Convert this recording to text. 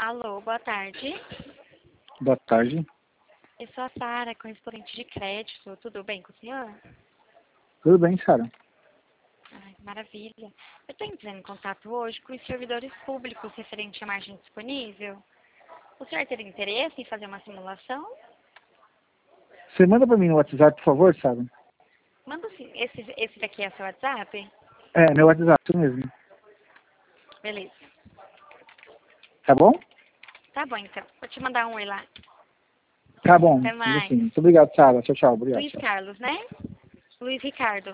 Alô, boa tarde. Boa tarde. Eu sou a Sara, correspondente de crédito. Tudo bem com o senhor? Tudo bem, Sara? Ai, maravilha. Eu estou entrando em contato hoje com os servidores públicos referente à margem disponível. O senhor teria interesse em fazer uma simulação? Você manda para mim no WhatsApp, por favor, Sara? Manda sim. Esse daqui é seu WhatsApp? É, meu WhatsApp, isso mesmo. Beleza. Tá bom? Tá bom, então. Vou te mandar um oi lá. Tá bom. Até mais. Assim. Muito obrigado, Sara. Tchau, tchau. Obrigado. Luiz Tchau. Carlos, né? Luiz Ricardo.